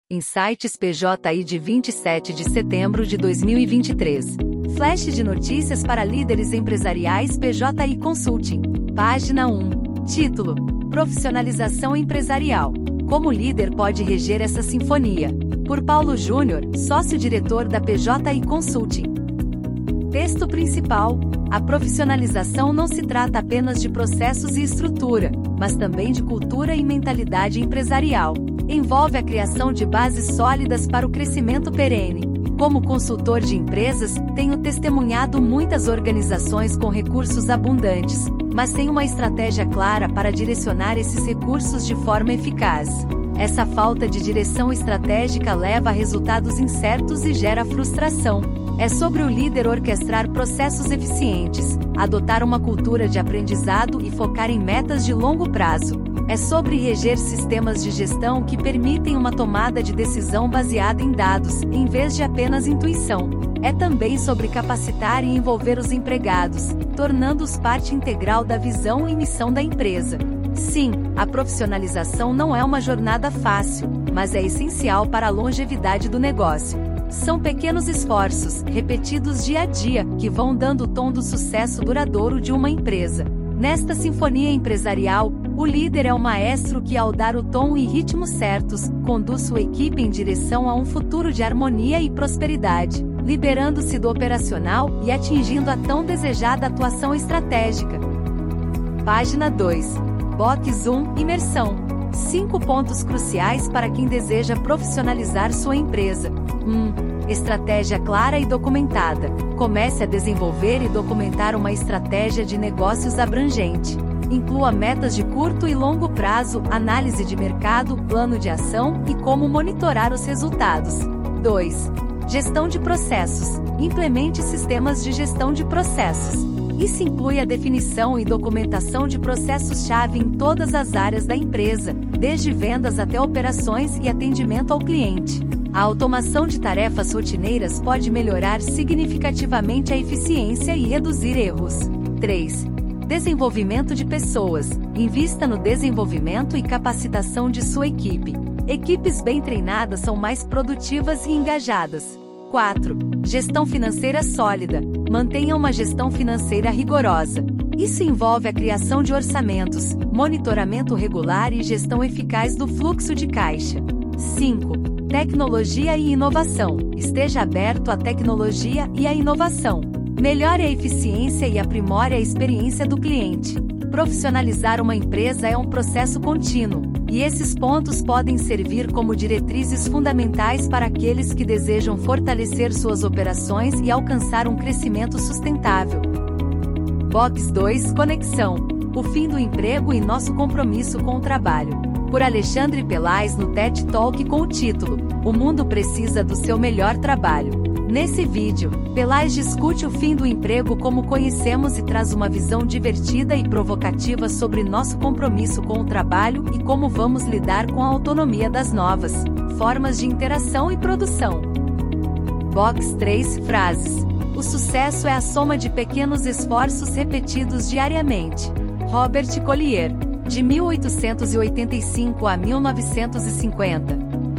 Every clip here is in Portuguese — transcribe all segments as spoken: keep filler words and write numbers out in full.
Insights P J I de vinte e sete de setembro de dois mil e vinte e três. Flash de notícias para líderes empresariais P J I Consulting. Página um. Título: Profissionalização empresarial. Como o líder pode reger essa sinfonia? Por Paulo Júnior, sócio-diretor da P J I Consulting. Texto principal: a profissionalização não se trata apenas de processos e estrutura, mas também de cultura e mentalidade empresarial. Envolve a criação de bases sólidas para o crescimento perene. Como consultor de empresas, tenho testemunhado muitas organizações com recursos abundantes, mas sem uma estratégia clara para direcionar esses recursos de forma eficaz. Essa falta de direção estratégica leva a resultados incertos e gera frustração. É sobre o líder orquestrar processos eficientes, adotar uma cultura de aprendizado e focar em metas de longo prazo. É sobre reger sistemas de gestão que permitem uma tomada de decisão baseada em dados, em vez de apenas intuição. É também sobre capacitar e envolver os empregados, tornando-os parte integral da visão e missão da empresa. Sim, a profissionalização não é uma jornada fácil, mas é essencial para a longevidade do negócio. São pequenos esforços, repetidos dia a dia, que vão dando o tom do sucesso duradouro de uma empresa. Nesta sinfonia empresarial, o líder é o maestro que, ao dar o tom e ritmo certos, conduz sua equipe em direção a um futuro de harmonia e prosperidade, liberando-se do operacional e atingindo a tão desejada atuação estratégica. Página dois. Box um. Imersão. cinco pontos cruciais para quem deseja profissionalizar sua empresa. um. Estratégia clara e documentada. Comece a desenvolver e documentar uma estratégia de negócios abrangente. Inclua metas de curto e longo prazo, análise de mercado, plano de ação e como monitorar os resultados. dois. Gestão de processos. Implemente sistemas de gestão de processos. Isso inclui a definição e documentação de processos-chave em todas as áreas da empresa, desde vendas até operações e atendimento ao cliente. A automação de tarefas rotineiras pode melhorar significativamente a eficiência e reduzir erros. três. Desenvolvimento de pessoas. Invista no desenvolvimento e capacitação de sua equipe. Equipes bem treinadas são mais produtivas e engajadas. quatro. Gestão financeira sólida. Mantenha uma gestão financeira rigorosa. Isso envolve a criação de orçamentos, monitoramento regular e gestão eficaz do fluxo de caixa. cinco. Tecnologia e inovação. Esteja aberto à tecnologia e à inovação. Melhore a eficiência e aprimore a experiência do cliente. Profissionalizar uma empresa é um processo contínuo, e esses pontos podem servir como diretrizes fundamentais para aqueles que desejam fortalecer suas operações e alcançar um crescimento sustentável. Box dois. Conexão. O fim do emprego e nosso compromisso com o trabalho. Por Alexandre Pelais no TED Talk com o título: O mundo precisa do seu melhor trabalho. Nesse vídeo, Pelais discute o fim do emprego como conhecemos e traz uma visão divertida e provocativa sobre nosso compromisso com o trabalho e como vamos lidar com a autonomia das novas formas de interação e produção. Box três. Frases. O sucesso é a soma de pequenos esforços repetidos diariamente. Robert Collier. De mil oitocentos e oitenta e cinco a mil novecentos e cinquenta.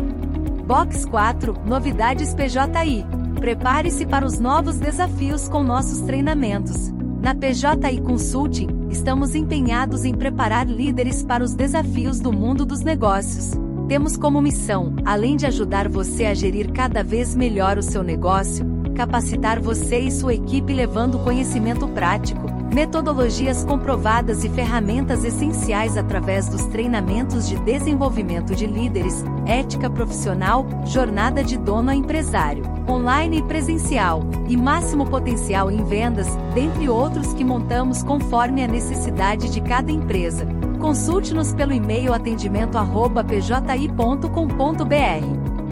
Box quatro. Novidades P J I. Prepare-se para os novos desafios com nossos treinamentos. Na P J I Consulting, estamos empenhados em preparar líderes para os desafios do mundo dos negócios. Temos como missão, além de ajudar você a gerir cada vez melhor o seu negócio, capacitar você e sua equipe levando conhecimento prático, metodologias comprovadas e ferramentas essenciais através dos treinamentos de desenvolvimento de líderes, ética profissional, jornada de dono a empresário, online e presencial, e máximo potencial em vendas, dentre outros que montamos conforme a necessidade de cada empresa. Consulte-nos pelo e-mail atendimento arroba p j i ponto com ponto b r.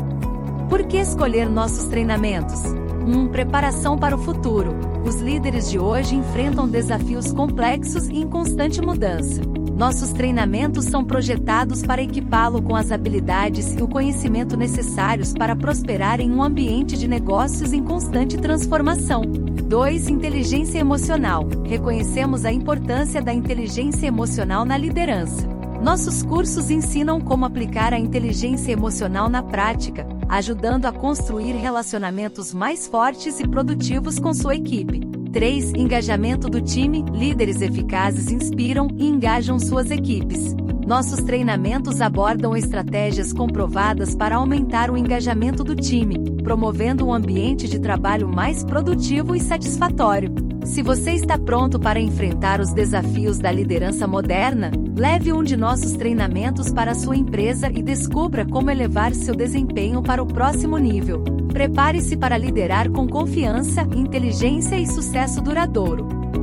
Por que escolher nossos treinamentos? um. Preparação para o futuro. Os líderes de hoje enfrentam desafios complexos e em constante mudança. Nossos treinamentos são projetados para equipá-lo com as habilidades e o conhecimento necessários para prosperar em um ambiente de negócios em constante transformação. dois. Inteligência emocional. Reconhecemos a importância da inteligência emocional na liderança. Nossos cursos ensinam como aplicar a inteligência emocional na prática, ajudando a construir relacionamentos mais fortes e produtivos com sua equipe. três. Engajamento do time. Líderes eficazes inspiram e engajam suas equipes. Nossos treinamentos abordam estratégias comprovadas para aumentar o engajamento do time, promovendo um ambiente de trabalho mais produtivo e satisfatório. Se você está pronto para enfrentar os desafios da liderança moderna, leve um de nossos treinamentos para a sua empresa e descubra como elevar seu desempenho para o próximo nível. Prepare-se para liderar com confiança, inteligência e sucesso duradouro.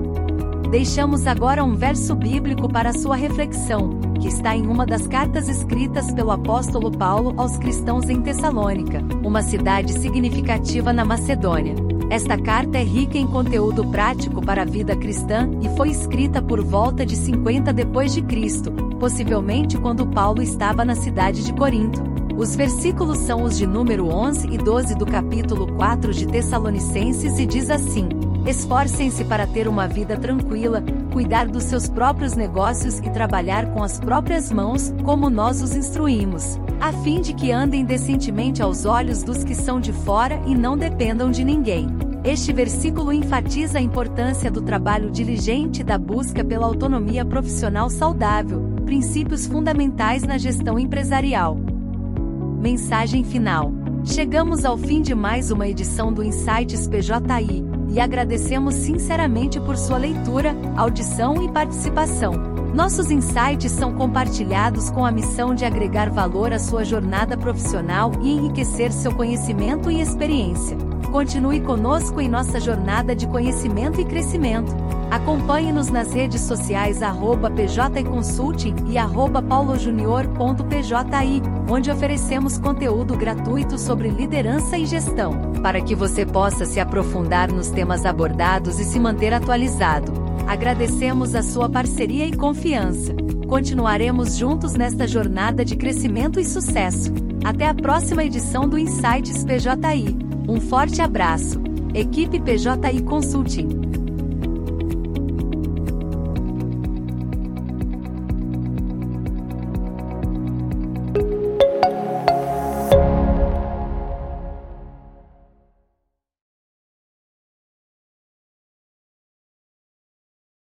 Deixamos agora um verso bíblico para sua reflexão, que está em uma das cartas escritas pelo apóstolo Paulo aos cristãos em Tessalônica, uma cidade significativa na Macedônia. Esta carta é rica em conteúdo prático para a vida cristã e foi escrita por volta de cinquenta depois de Cristo, possivelmente quando Paulo estava na cidade de Corinto. Os versículos são os de número onze e doze do capítulo quatro de Tessalonicenses e diz assim: esforcem-se para ter uma vida tranquila, cuidar dos seus próprios negócios e trabalhar com as próprias mãos, como nós os instruímos, a fim de que andem decentemente aos olhos dos que são de fora e não dependam de ninguém. Este versículo enfatiza a importância do trabalho diligente e da busca pela autonomia profissional saudável, princípios fundamentais na gestão empresarial. Mensagem final. Chegamos ao fim de mais uma edição do Insights P J I, e agradecemos sinceramente por sua leitura, audição e participação. Nossos insights são compartilhados com a missão de agregar valor à sua jornada profissional e enriquecer seu conhecimento e experiência. Continue conosco em nossa jornada de conhecimento e crescimento. Acompanhe-nos nas redes sociais arroba P J I Consulting e arroba paulo junior ponto P J I, onde oferecemos conteúdo gratuito sobre liderança e gestão, para que você possa se aprofundar nos temas abordados e se manter atualizado. Agradecemos a sua parceria e confiança. Continuaremos juntos nesta jornada de crescimento e sucesso. Até a próxima edição do Insights P J I. Um forte abraço. Equipe P J I Consulting.